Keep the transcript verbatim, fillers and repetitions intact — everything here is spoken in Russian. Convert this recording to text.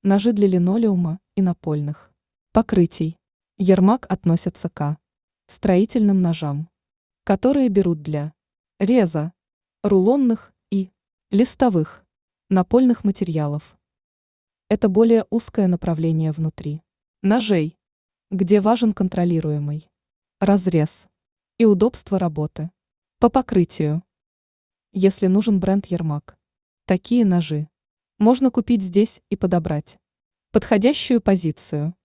Ножи для линолеума и напольных покрытий. Ермак относится к строительным ножам, которые берут для реза рулонных и листовых напольных материалов. Это более узкое направление внутри ножей, где важен контролируемый разрез и удобство работы. По покрытию. Если нужен бренд Ермак, такие ножи можно купить здесь и подобрать подходящую позицию.